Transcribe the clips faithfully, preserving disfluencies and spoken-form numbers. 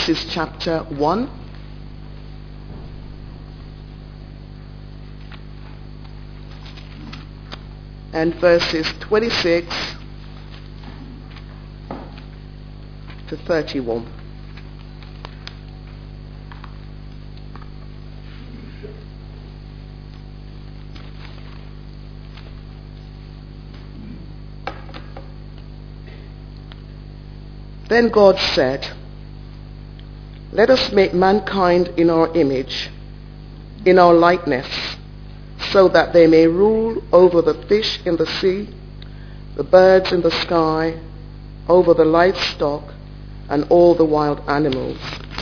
Genesis chapter one. And verses twenty-six to thirty-one. Then God said, "Let us make mankind in our image, in our likeness, so that they may rule over the fish in the sea, the birds in the sky, over the livestock, and all the wild animals,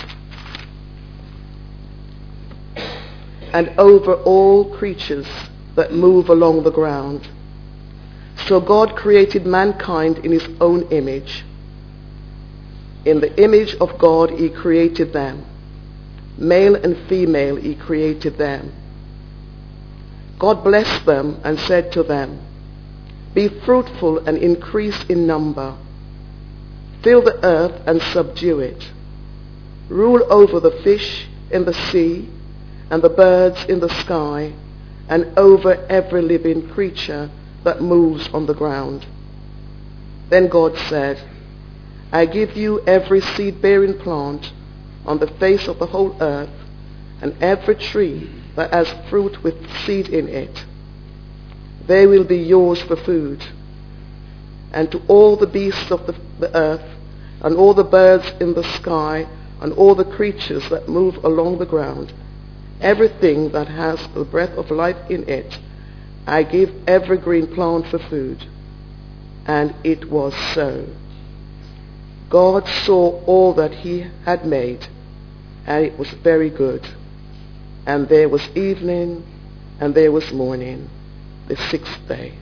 and over all creatures that move along the ground." So God created mankind in his own image. In the image of God he created them. Male and female he created them. God blessed them and said to them, "Be fruitful and increase in number. Fill the earth and subdue it. Rule over the fish in the sea and the birds in the sky and over every living creature that moves on the ground." Then God said, "I give you every seed-bearing plant on the face of the whole earth, and every tree that has fruit with seed in it. They will be yours for food. And to all the beasts of the, the earth, and all the birds in the sky, and all the creatures that move along the ground, everything that has the breath of life in it, I give every green plant for food." And it was so. God saw all that he had made, and it was very good. And there was evening, and there was morning, the sixth day.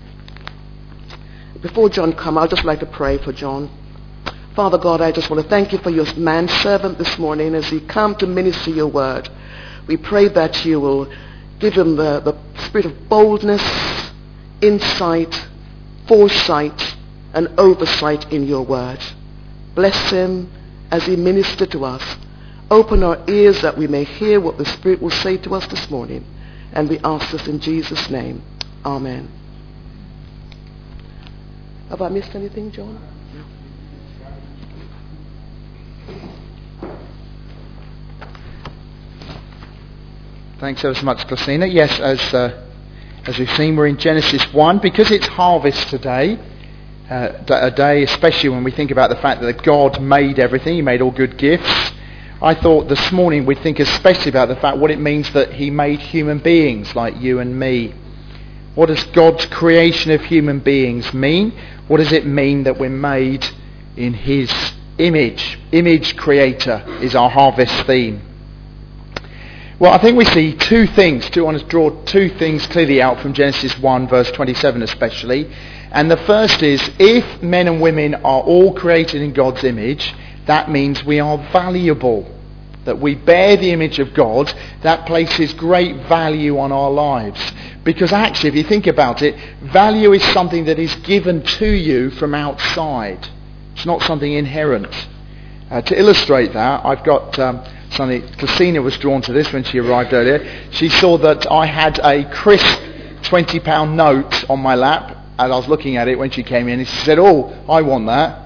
Before John comes, I'd just like to pray for John. Father God, I just want to thank you for your manservant this morning as he come to minister your word. We pray that you will give him the, the spirit of boldness, insight, foresight, and oversight in your word. Bless him as he ministers to us. Open our ears that we may hear what the Spirit will say to us this morning. And we ask this in Jesus' name. Amen. Have I missed anything, John? Thanks ever so much, Christina. Yes, as uh, as we've seen, we're in Genesis one. Because it's harvest today, uh, a day especially when we think about the fact that God made everything, he made all good gifts. I thought this morning we'd think especially about the fact what it means that he made human beings like you and me. What does God's creation of human beings mean? What does it mean that we're made in his image? Image creator is our harvest theme. Well, I think we see two things. I want to draw two things clearly out from Genesis one, verse twenty-seven especially. And the first is, if men and women are all created in God's image, that means we are valuable. That we bear the image of God, that places great value on our lives. Because actually, if you think about it, value is something that is given to you from outside. It's not something inherent. Uh, to illustrate that, I've got um, something. Christina was drawn to this when she arrived earlier. She saw that I had a crisp twenty pound note on my lap, and I was looking at it when she came in, and she said, "Oh, I want that."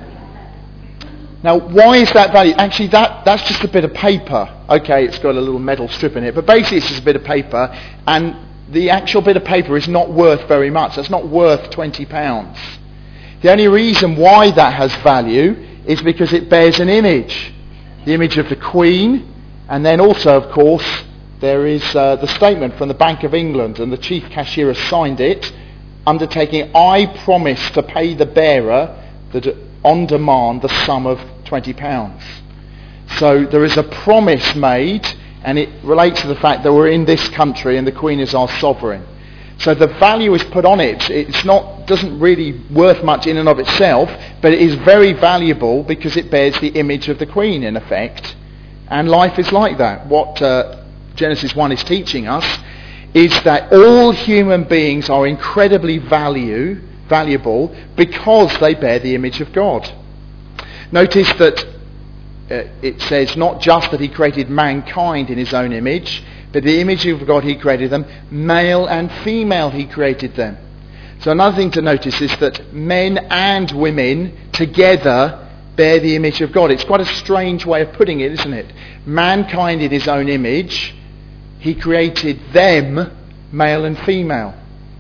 Now, why is that value? Actually, that, that's just a bit of paper. Okay, it's got a little metal strip in it, but basically it's just a bit of paper, and the actual bit of paper is not worth very much. That's not worth twenty pounds. The only reason why that has value is because it bears an image. The image of the Queen, and then also, of course, there is uh, the statement from the Bank of England, and the chief cashier has signed it, undertaking, "I promise to pay the bearer the, on demand the sum of twenty pounds. So there is a promise made, and it relates to the fact that we're in this country and the Queen is our sovereign. So the value is put on it. It's not doesn't really worth much in and of itself, but it is very valuable because it bears the image of the Queen in effect. And life is like that. What uh, Genesis one is teaching us is that all human beings are incredibly value, valuable because they bear the image of God. Notice that uh, it says not just that he created mankind in his own image, but the image of God he created them, male and female he created them. So another thing to notice is that men and women together bear the image of God. It's quite a strange way of putting it, isn't it? Mankind in his own image, he created them, male and female.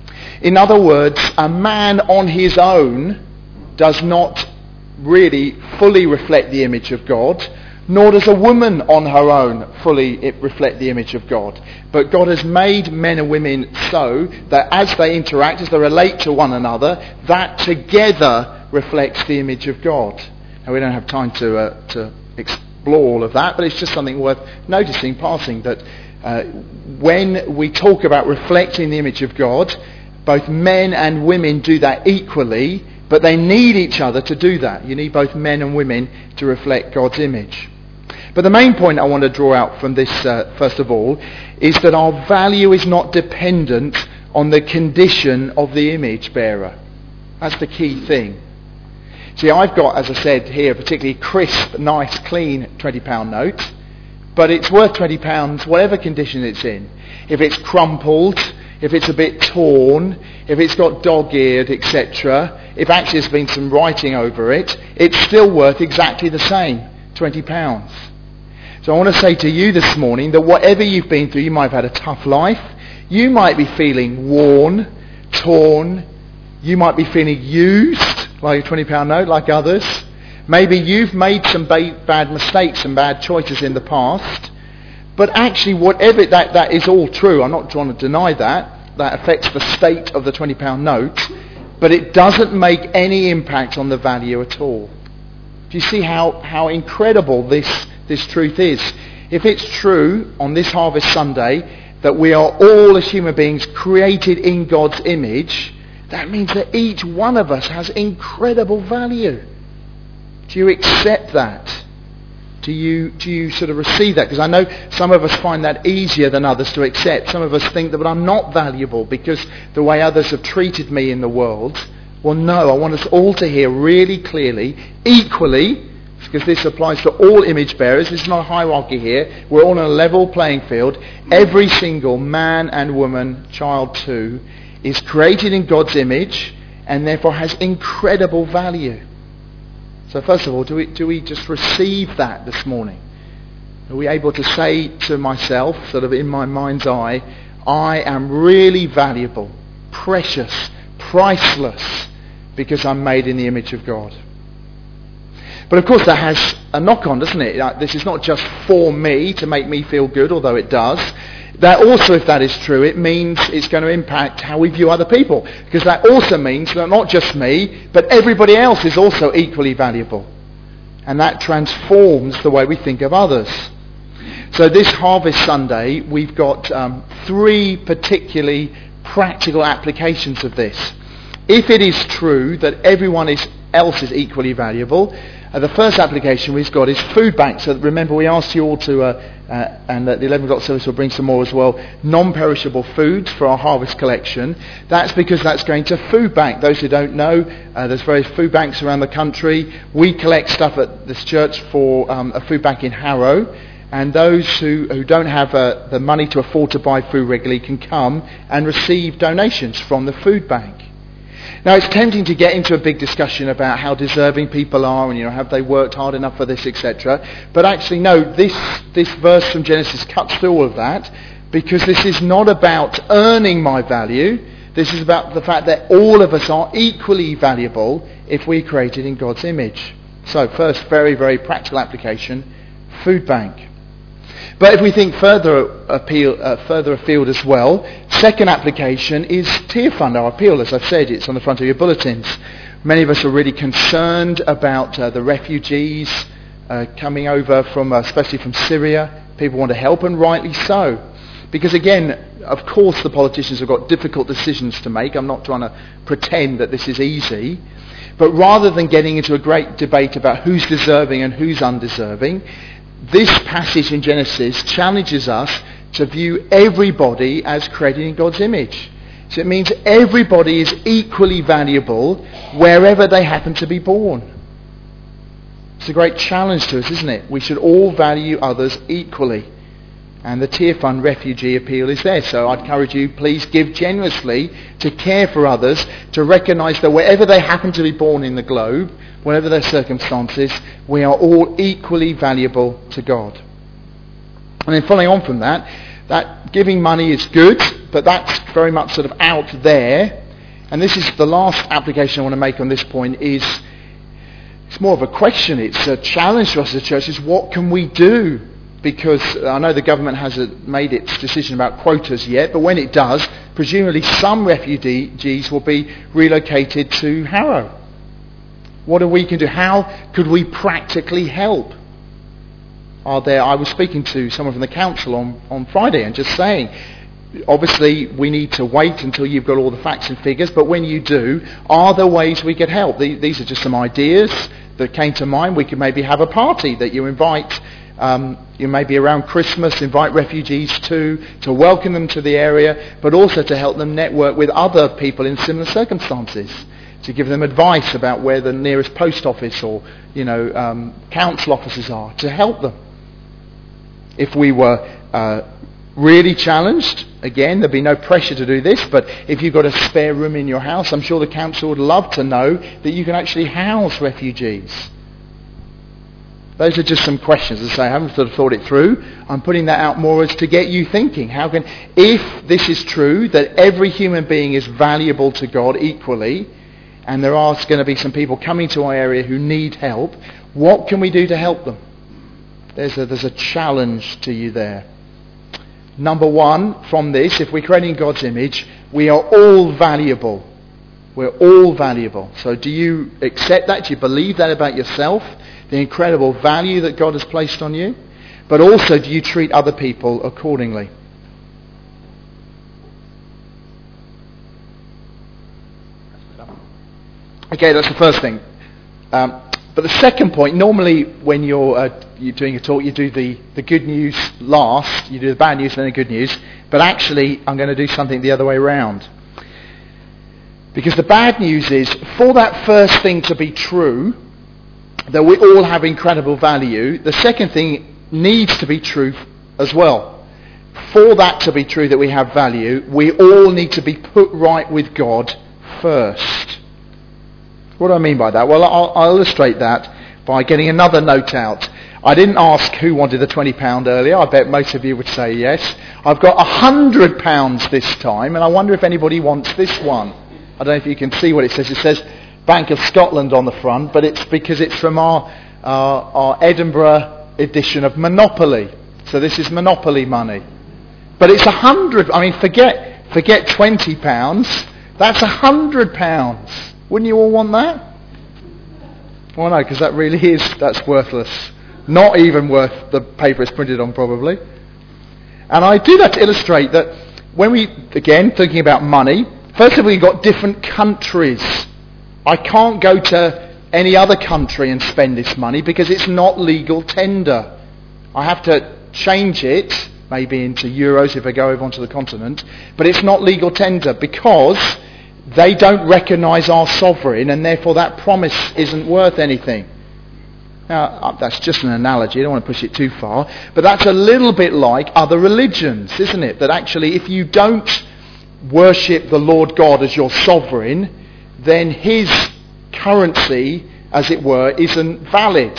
In other words, a man on his own does not really fully reflect the image of God, nor does a woman on her own fully reflect the image of God. But God has made men and women so that as they interact, as they relate to one another, that together reflects the image of God. Now we don't have time to uh, to explore all of that, but it's just something worth noticing, passing, that uh, when we talk about reflecting the image of God, both men and women do that equally, but they need each other to do that. You need both men and women to reflect God's image. But the main point I want to draw out from this, uh, first of all, is that our value is not dependent on the condition of the image bearer. That's the key thing. See, I've got, as I said here, a particularly crisp, nice, clean twenty pound note, but it's worth twenty pounds whatever condition it's in. If it's crumpled, if it's a bit torn, if it's got dog-eared, et cetera, if actually there's been some writing over it, it's still worth exactly the same, twenty pounds. So I want to say to you this morning that whatever you've been through, you might have had a tough life, you might be feeling worn, torn, you might be feeling used, like a twenty pound note, like others. Maybe you've made some ba- bad mistakes and bad choices in the past. But actually, whatever that, that is all true. I'm not trying to deny that. That affects the state of the twenty pound note. But it doesn't make any impact on the value at all. Do you see how, how incredible this, this truth is? If it's true on this Harvest Sunday that we are all as human beings created in God's image, that means that each one of us has incredible value. Do you accept that? Do you do you sort of receive that? Because I know some of us find that easier than others to accept. Some of us think that, but I'm not valuable because the way others have treated me in the world. Well, no, I want us all to hear really clearly, equally, because this applies to all image bearers. This is not a hierarchy here. We're all on a level playing field. Every single man and woman, child too, is created in God's image and therefore has incredible value. So first of all, do we, do we just receive that this morning? Are we able to say to myself, sort of in my mind's eye, I am really valuable, precious, priceless, because I'm made in the image of God? But of course that has a knock-on, doesn't it? This is not just for me to make me feel good, although it does. That also, if that is true, it means it's going to impact how we view other people. Because that also means that not just me, but everybody else is also equally valuable. And that transforms the way we think of others. So this Harvest Sunday, we've got um, three particularly practical applications of this. If it is true that everyone is, else is equally valuable, Uh, the first application we've got is food banks. So remember, we asked you all to, uh, uh, and at the eleven o'clock service we'll bring some more as well, non-perishable foods for our harvest collection. That's because that's going to food bank. Those who don't know, uh, there's various food banks around the country. We collect stuff at this church for um, a food bank in Harrow. And those who, who don't have uh, the money to afford to buy food regularly can come and receive donations from the food bank. Now, it's tempting to get into a big discussion about how deserving people are and, you know, have they worked hard enough for this, et cetera. But actually, no, this, this verse from Genesis cuts through all of that, because this is not about earning my value. This is about the fact that all of us are equally valuable if we're created in God's image. So, first, very, very practical application, food bank. But if we think further appeal, uh, further afield as well, second application is Tear Fund, our appeal. As I've said, it's on the front of your bulletins. Many of us are really concerned about uh, the refugees uh, coming over from, uh, especially from Syria. People want to help, and rightly so. Because again, of course the politicians have got difficult decisions to make. I'm not trying to pretend that this is easy. But rather than getting into a great debate about who's deserving and who's undeserving, this passage in Genesis challenges us to view everybody as created in God's image. So it means everybody is equally valuable wherever they happen to be born. It's a great challenge to us, isn't it? We should all value others equally. And the Tear Fund refugee appeal is there. So I'd encourage you, please give generously to care for others, to recognise that wherever they happen to be born in the globe, whatever their circumstances, we are all equally valuable to God. And then following on from that, that giving money is good, but that's very much sort of out there. And this is the last application I want to make on this point is, it's more of a question, it's a challenge to us as a church, is what can we do? Because I know the government hasn't made its decision about quotas yet, but when it does, presumably some refugees will be relocated to Harrow. What are we can do? How could we practically help? Are there? I was speaking to someone from the council on, on Friday and just saying, obviously we need to wait until you've got all the facts and figures, but when you do, are there ways we could help? These are just some ideas that came to mind. We could maybe have a party that you invite, um, you maybe around Christmas, invite refugees to, to welcome them to the area, but also to help them network with other people in similar circumstances, to give them advice about where the nearest post office or, you know, um, council offices are, to help them. If we were uh, really challenged, again, there'd be no pressure to do this, but if you've got a spare room in your house, I'm sure the council would love to know that you can actually house refugees. Those are just some questions. As I say, I haven't sort of thought it through. I'm putting that out more as to get you thinking. How can, if this is true, that every human being is valuable to God equally, and there are going to be some people coming to our area who need help, what can we do to help them? There's a, there's a challenge to you there. Number one, from this, if we're creating God's image, we are all valuable. We're all valuable. So do you accept that? Do you believe that about yourself? The incredible value that God has placed on you? But also, do you treat other people accordingly? Okay, that's the first thing. Um, but the second point, normally when you're, uh, you're doing a talk, you do the, the good news last, you do the bad news and then the good news, but actually I'm going to do something the other way around. Because the bad news is, for that first thing to be true, that we all have incredible value, the second thing needs to be true as well. For that to be true that we have value, we all need to be put right with God first. What do I mean by that? Well, I'll, I'll illustrate that by getting another note out. I didn't ask who wanted the twenty pounds earlier. I bet most of you would say yes. I've got one hundred pounds this time, and I wonder if anybody wants this one. I don't know if you can see what it says. It says Bank of Scotland on the front, but it's because it's from our, our, our Edinburgh edition of Monopoly. So this is Monopoly money. But it's one hundred. I mean, forget forget twenty pounds. That's one hundred pounds. Wouldn't you all want that? Well, no, because that really is, that's worthless. Not even worth the paper it's printed on, probably. And I do that to illustrate that when we, again, thinking about money, first of all, you've got different countries. I can't go to any other country and spend this money because it's not legal tender. I have to change it, maybe into euros if I go over onto the continent, but it's not legal tender because they don't recognise our sovereign, and therefore that promise isn't worth anything. Now, that's just an analogy, I don't want to push it too far, but that's a little bit like other religions, isn't it? That actually, if you don't worship the Lord God as your sovereign, then his currency, as it were, isn't valid.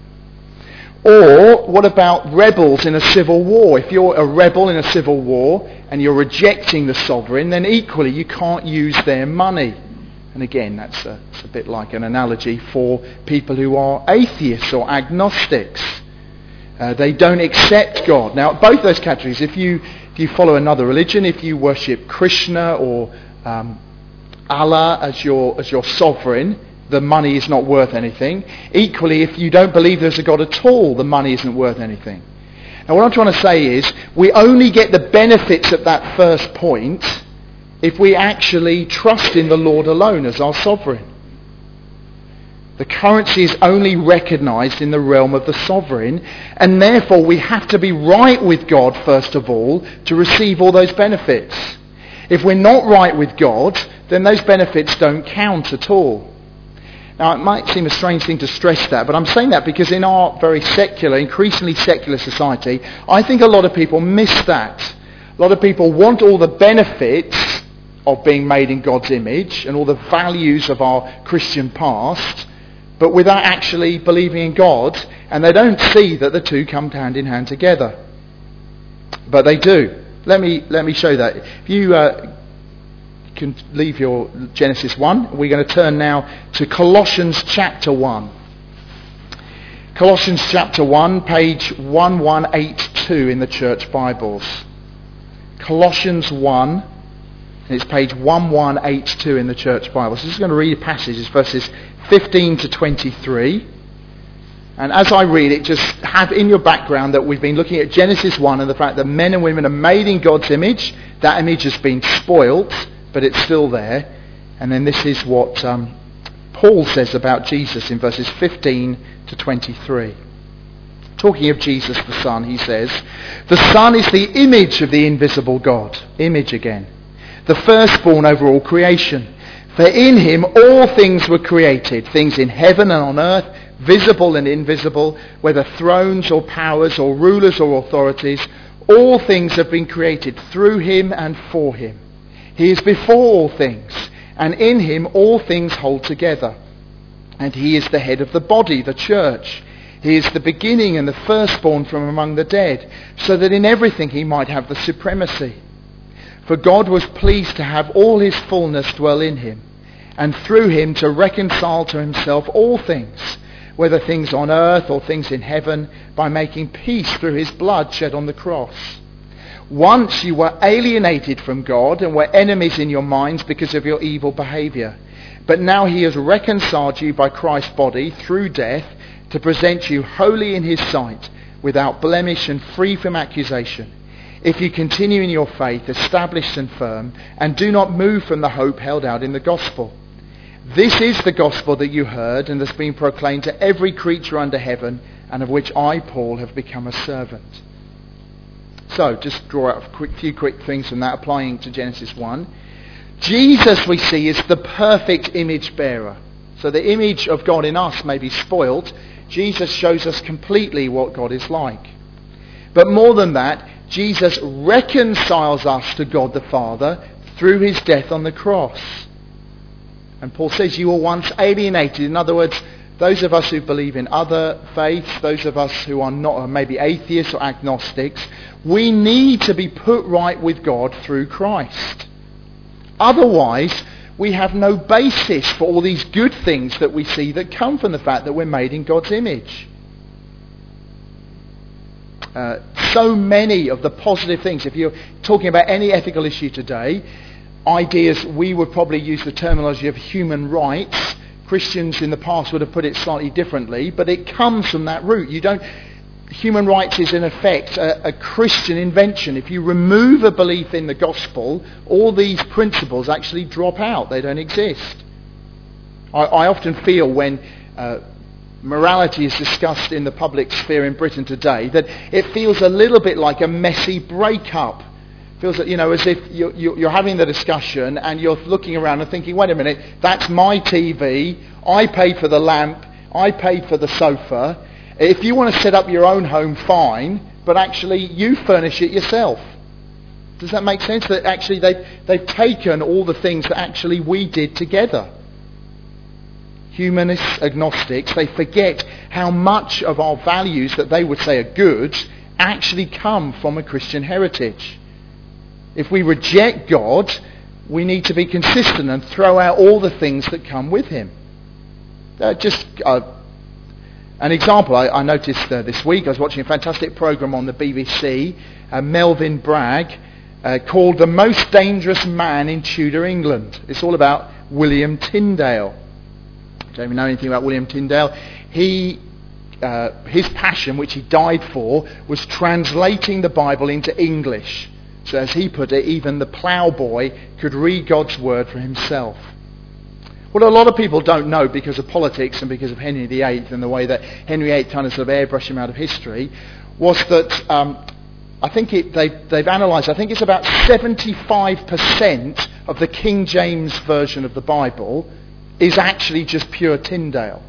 Or, what about rebels in a civil war? If you're a rebel in a civil war and you're rejecting the sovereign, then equally you can't use their money. And again, that's a, it's a bit like an analogy for people who are atheists or agnostics. Uh, they don't accept God. Now, both those categories, if you if you follow another religion, if you worship Krishna or um, Allah as your as your sovereign, the money is not worth anything. Equally, if you don't believe there's a God at all, the money isn't worth anything. Now, what I'm trying to say is, we only get the benefits at that first point if we actually trust in the Lord alone as our sovereign. The currency is only recognised in the realm of the sovereign, and therefore we have to be right with God first of all to receive all those benefits. If we're not right with God, then those benefits don't count at all. Now, it might seem a strange thing to stress that, but I'm saying that because in our very secular, increasingly secular society, I think a lot of people miss that. A lot of people want all the benefits of being made in God's image and all the values of our Christian past, but without actually believing in God, and they don't see that the two come hand in hand together. But they do. Let me let me show that. If you uh, can leave your Genesis one, we're going to turn now to Colossians chapter one. Colossians chapter one, page eleven eighty-two in the church Bibles. Colossians one, and it's page eleven eighty-two in the church Bibles. So I'm just going to read a passage, it's verses fifteen to twenty-three. And as I read it, just have in your background that we've been looking at Genesis one and the fact that men and women are made in God's image. That image has been spoilt, but it's still there. And then this is what um, Paul says about Jesus in verses fifteen to twenty-three. Talking of Jesus the Son, he says, "The Son is the image of the invisible God." Image again. "The firstborn over all creation. For in him all things were created, things in heaven and on earth, visible and invisible, whether thrones or powers or rulers or authorities. All things have been created through him and for him. He is before all things, and in him all things hold together. And he is the head of the body, the church. He is the beginning and the firstborn from among the dead, so that in everything he might have the supremacy. For God was pleased to have all his fullness dwell in him, and through him to reconcile to himself all things, whether things on earth or things in heaven, by making peace through his blood shed on the cross. Once you were alienated from God and were enemies in your minds because of your evil behaviour. But now he has reconciled you by Christ's body through death to present you holy in his sight, without blemish and free from accusation. If you continue in your faith, established and firm, and do not move from the hope held out in the gospel. This is the gospel that you heard and has been proclaimed to every creature under heaven, and of which I, Paul, have become a servant." So, just draw out a quick, few quick things from that, applying to Genesis one. Jesus, we see, is the perfect image bearer. So the image of God in us may be spoilt. Jesus shows us completely what God is like. But more than that, Jesus reconciles us to God the Father through his death on the cross. And Paul says you were once alienated. In other words, those of us who believe in other faiths, those of us who are not maybe atheists or agnostics, we need to be put right with God through Christ. Otherwise, we have no basis for all these good things that we see that come from the fact that we're made in God's image. Uh, so many of the positive things, if you're talking about any ethical issue today, ideas, we would probably use the terminology of human rights. Christians in the past would have put it slightly differently, but it comes from that root. You don't. Human rights is in effect a, a Christian invention. If you remove a belief in the gospel, all these principles actually drop out. They don't exist. I, I often feel when uh, morality is discussed in the public sphere in Britain today that it feels a little bit like a messy breakup. Feels that, you know, as if you're, you're having the discussion and you're looking around and thinking, wait a minute, that's my T V, I paid for the lamp, I paid for the sofa. If you want to set up your own home, fine, but actually you furnish it yourself. Does that make sense? That actually they've, they've taken all the things that actually we did together. Humanists, agnostics, they forget how much of our values that they would say are good actually come from a Christian heritage. If we reject God, we need to be consistent and throw out all the things that come with him. Uh, just uh, an example, I, I noticed uh, this week, I was watching a fantastic programme on the B B C, uh, Melvyn Bragg, uh, called The Most Dangerous Man in Tudor England. It's all about William Tyndale. Don't even know anything about William Tyndale. He, uh, his passion, which he died for, was translating the Bible into English. So as he put it, even the ploughboy could read God's word for himself. What a lot of people don't know because of politics and because of Henry the Eighth and the way that Henry the Eighth kind of sort of airbrush him out of history, was that um, I think it, they, they've analysed, I think it's about seventy-five percent of the King James version of the Bible is actually just pure Tyndale.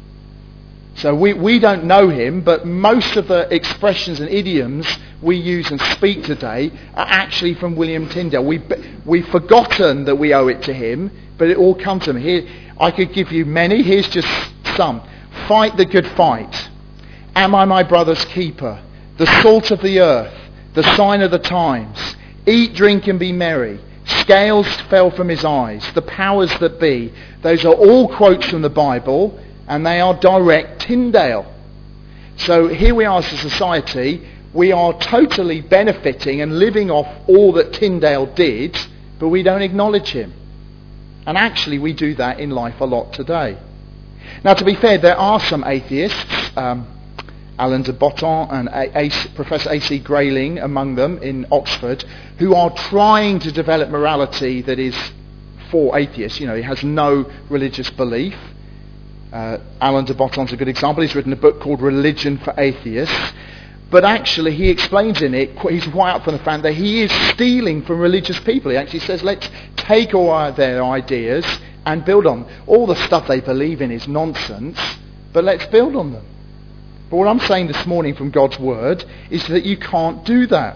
So we, we don't know him, but most of the expressions and idioms we use and speak today are actually from William Tyndale. We, we've forgotten that we owe it to him, but it all comes from him. Here, I could give you many. Here's just some. Fight the good fight. Am I my brother's keeper? The salt of the earth. The sign of the times. Eat, drink and be merry. Scales fell from his eyes. The powers that be. Those are all quotes from the Bible, and they are direct Tyndale. So here we are as a society. We are totally benefiting and living off all that Tyndale did, but we don't acknowledge him. And actually we do that in life a lot today. Now, to be fair, there are some atheists, um, Alain de Botton and a- a- Professor A C Grayling among them in Oxford, who are trying to develop morality that is for atheists. You know, he has no religious belief. Uh, Alain de Botton's a good example. He's written a book called Religion for Atheists. But actually, he explains in it, he's right up from the fact that he is stealing from religious people. He actually says, let's take all their ideas and build on them. All the stuff they believe in is nonsense, but let's build on them. But what I'm saying this morning from God's Word is that you can't do that.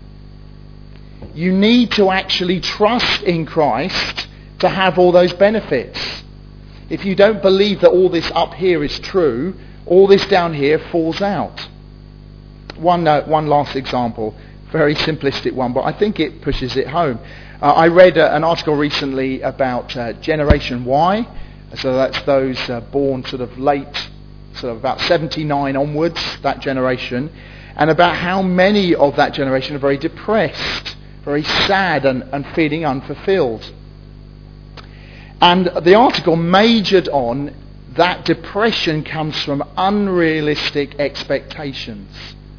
You need to actually trust in Christ to have all those benefits. If you don't believe that all this up here is true, all this down here falls out. One, uh, one last example, very simplistic one, but I think it pushes it home. Uh, I read uh, an article recently about uh, Generation Y, so that's those uh, born sort of late, sort of about seventy-nine onwards, that generation, and about how many of that generation are very depressed, very sad and, and feeling unfulfilled. And the article majored on that depression comes from unrealistic expectations.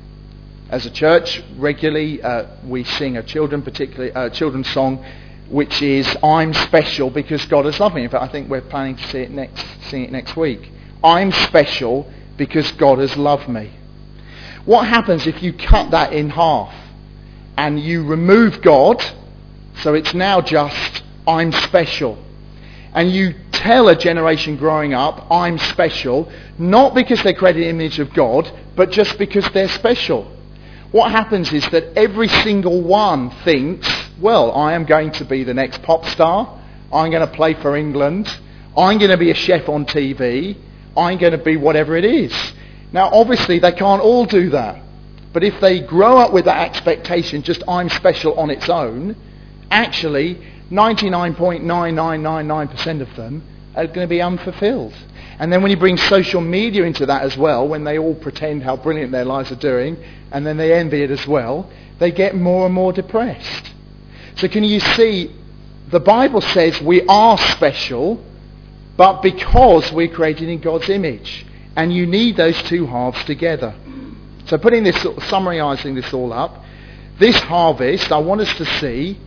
As a church, regularly uh, we sing a children, particularly uh, children's song, which is "I'm special because God has loved me." In fact, I think we're planning to see it next, sing it next week. I'm special because God has loved me. What happens if you cut that in half and you remove God, so it's now just "I'm special," and you tell a generation growing up, "I'm special," not because they created an image of God, but just because they're special? What happens is that every single one thinks, well, I am going to be the next pop star. I'm going to play for England. I'm going to be a chef on T V. I'm going to be whatever it is. Now, obviously, they can't all do that. But if they grow up with that expectation, just I'm special on its own, actually, ninety-nine point nine nine nine nine percent of them are going to be unfulfilled. And then when you bring social media into that as well, when they all pretend how brilliant their lives are doing, and then they envy it as well, they get more and more depressed. So can you see, the Bible says we are special, but because we're created in God's image. And you need those two halves together. So putting this, summarising this all up, this harvest, I want us to see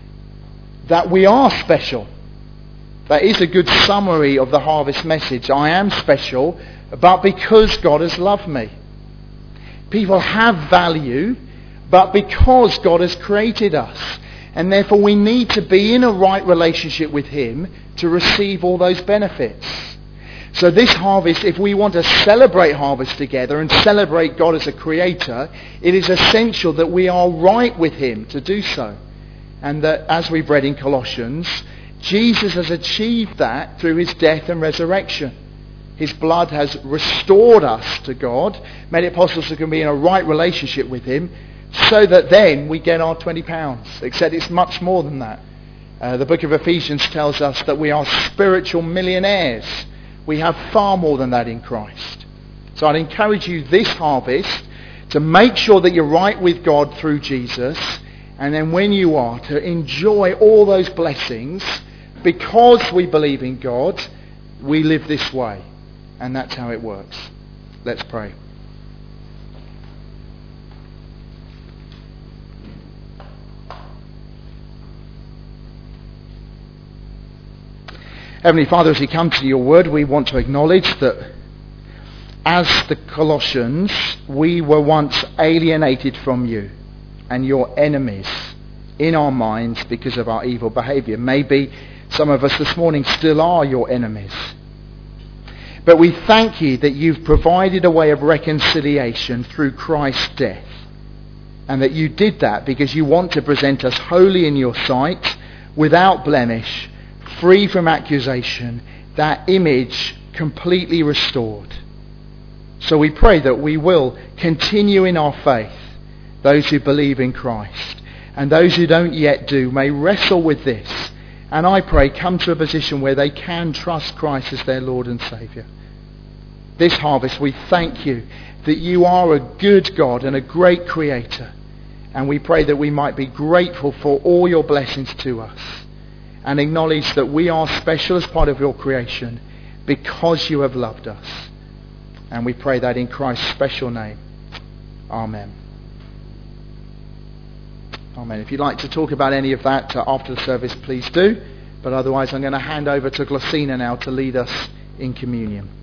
that we are special. That is a good summary of the harvest message. I am special, but because God has loved me. People have value, but because God has created us. And therefore we need to be in a right relationship with Him to receive all those benefits. So this harvest, if we want to celebrate harvest together and celebrate God as a creator, it is essential that we are right with Him to do so. And that, as we've read in Colossians, Jesus has achieved that through His death and resurrection. His blood has restored us to God, made it possible so we can be in a right relationship with Him, so that then we get our twenty pounds. Except it's much more than that. Uh, the book of Ephesians tells us that we are spiritual millionaires. We have far more than that in Christ. So I'd encourage you this harvest to make sure that you're right with God through Jesus, and then when you are, to enjoy all those blessings. Because we believe in God, we live this way. And that's how it works. Let's pray. Heavenly Father, as we come to your word, we want to acknowledge that as the Colossians, we were once alienated from you and your enemies in our minds because of our evil behaviour. Maybe Some of us this morning still are your enemies. But we thank you that you've provided a way of reconciliation through Christ's death. And that you did that because you want to present us holy in your sight, without blemish, free from accusation, that image completely restored. So we pray that we will continue in our faith, those who believe in Christ. And those who don't yet do may wrestle with this. And I pray come to a position where they can trust Christ as their Lord and Saviour. This harvest, we thank you that you are a good God and a great Creator. And we pray that we might be grateful for all your blessings to us. And acknowledge that we are special as part of your creation because you have loved us. And we pray that in Christ's special name. Amen. Amen. If you'd like to talk about any of that uh, after the service, please do. But otherwise, I'm going to hand over to Glossina now to lead us in communion.